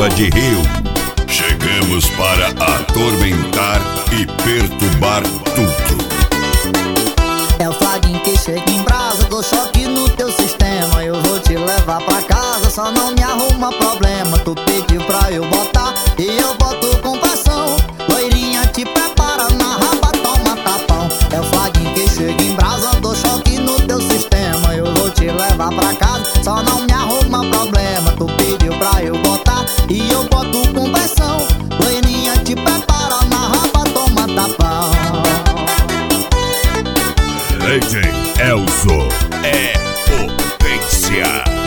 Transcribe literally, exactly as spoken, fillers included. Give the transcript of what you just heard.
Curva de Rio. Chegamos para atormentar e perturbar tudo. É o flaguinho que chega em brasa, dou choque no teu sistema. Eu vou te levar pra casa, só não me arruma problema. Tu pediu pra eu botar e eu boto com pressão. Loirinha, te prepara, na raba, toma tapão. É o flaguinho que chega em brasa, dou choque no teu sistema. Eu vou te levar pra casa, só não me arruma problema. Tu pediu pra eu botar e eu boto com pressão. Loirinha, te prepara, na raba, toma tapão. D J Elzo é potência.